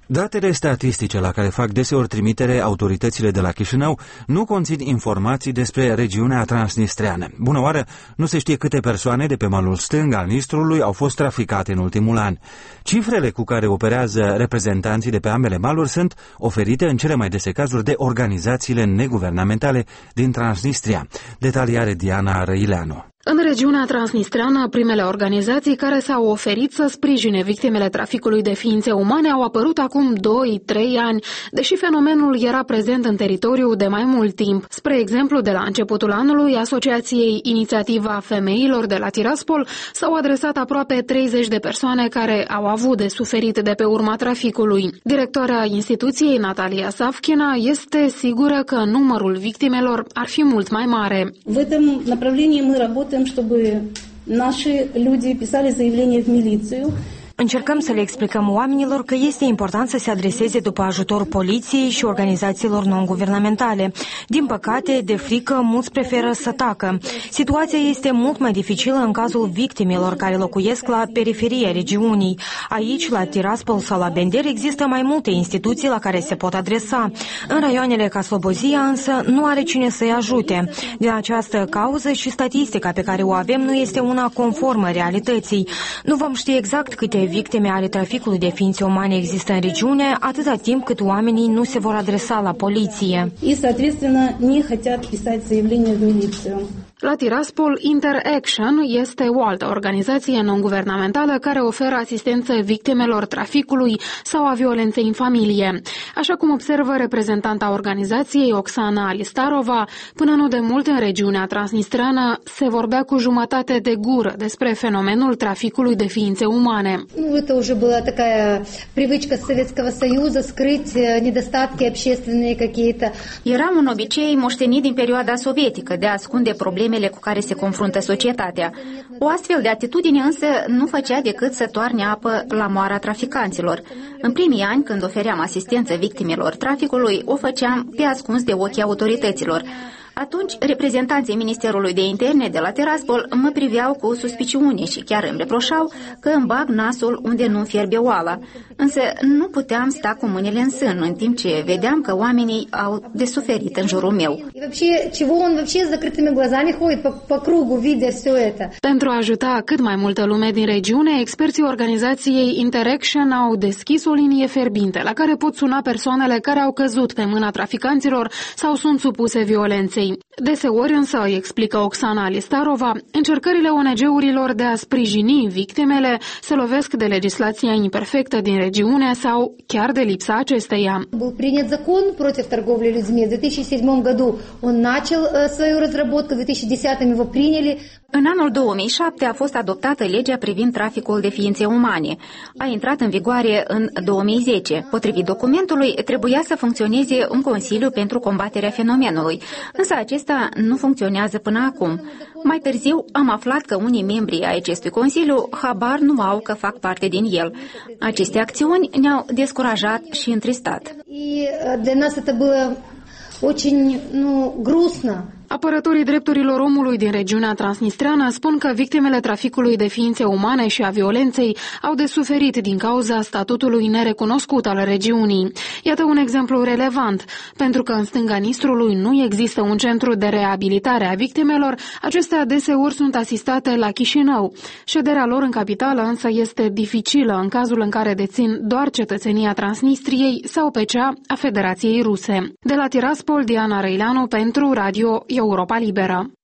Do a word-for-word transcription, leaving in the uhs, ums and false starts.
Datele statistice la care fac deseori trimitere autoritățile de la Chișinău nu conțin informații despre regiunea transnistreană. Bună oară, nu se știe câte persoane de pe malul stâng al Nistrului au fost traficate în ultimul an. Cifrele cu care operează reprezentanții de pe ambele maluri sunt oferite în cele mai dese cazuri de organizațiile neguvernamentale din Transnistria. Detalii are Diana Răileanu. În regiunea transnistreană, primele organizații care s-au oferit să sprijine victimele traficului de ființe umane au apărut acum doi trei ani, deși fenomenul era prezent în teritoriu de mai mult timp. Spre exemplu, de la începutul anului, Asociației Inițiativa Femeilor de la Tiraspol s-au adresat aproape treizeci de persoane care au avut de suferit de pe urma traficului. Directoarea instituției, Natalia Savchina, este sigură că numărul victimelor ar fi mult mai mare. В этом направлении мы работаем, чтобы наши люди писали заявление в милицию. Încercăm să le explicăm oamenilor că este important să se adreseze după ajutor poliției și organizațiilor non-guvernamentale. Din păcate, de frică, mulți preferă să tacă. Situația este mult mai dificilă în cazul victimelor care locuiesc la periferia regiunii. Aici, la Tiraspol sau la Bender, există mai multe instituții la care se pot adresa. În raioanele ca Slobozia, însă, nu are cine să-i ajute. Din această cauză și statistica pe care o avem nu este una conformă realității. Nu vom ști exact câte victime ale traficului de ființe umane există în regiune, atâta timp cât oamenii nu se vor adresa la poliție. И, соответственно, не хотят писать заявление в милицию. La Tiraspol, Interaction este o altă organizație non-guvernamentală care oferă asistență victimelor traficului sau a violenței în familie. Așa cum observă reprezentanta organizației, Oksana Alistarova, până nu de mult în regiunea transnistreană se vorbea cu jumătate de gură despre fenomenul traficului de ființe umane. Ну, это уже была такая привычка Советского Союза скрыть недостатки общественные какие-то. Era un obicei moștenit din perioada sovietică de a ascunde problemele cu care se confruntă societatea. O astfel de atitudine însă nu făcea decât să toarne apă la moara traficanților. În primii ani, când ofeream asistență victimelor traficului, o făceam pe ascuns de ochii autorităților. Atunci, reprezentanții Ministerului de Interne de la Tiraspol mă priveau cu suspiciune și chiar îmi reproșau că îmi bag nasul unde nu fierbe oala. Însă nu puteam sta cu mâinile în sân, în timp ce vedeam că oamenii au de suferit în jurul meu. Pentru a ajuta cât mai multă lume din regiune, experții organizației Interaction au deschis o linie fierbinte la care pot suna persoanele care au căzut pe mâna traficanților sau sunt supuse violenței. Deseori însă, îi explică Oksana Alistarova, încercările O N G-urilor de a sprijini victimele se lovesc de legislația imperfectă din regiune sau chiar de lipsa acesteia. Был принят закон против торговли людьми. В две тысячи седьмом году он начал свою разработку, в две тысячи десятом его приняли. În anul două mii șapte a fost adoptată legea privind traficul de ființe umane. A intrat în vigoare în două mii zece. Potrivit documentului, trebuia să funcționeze un consiliu pentru combaterea fenomenului, însă acesta nu funcționează până acum. Mai târziu am aflat că unii membri ai acestui consiliu habar nu au că fac parte din el. Aceste acțiuni ne-au descurajat și întristat. И для нас это было очень, ну, грустно. Apărătorii drepturilor omului din regiunea transnistreană spun că victimele traficului de ființe umane și a violenței au de suferit din cauza statutului nerecunoscut al regiunii. Iată un exemplu relevant. Pentru că în stânga Nistrului nu există un centru de reabilitare a victimelor, acestea deseori sunt asistate la Chișinău. Șederea lor în capitală însă este dificilă în cazul în care dețin doar cetățenia Transnistriei sau pe cea a Federației Ruse. De la Tiraspol, Diana Răileanu pentru Radio Europa Liberă.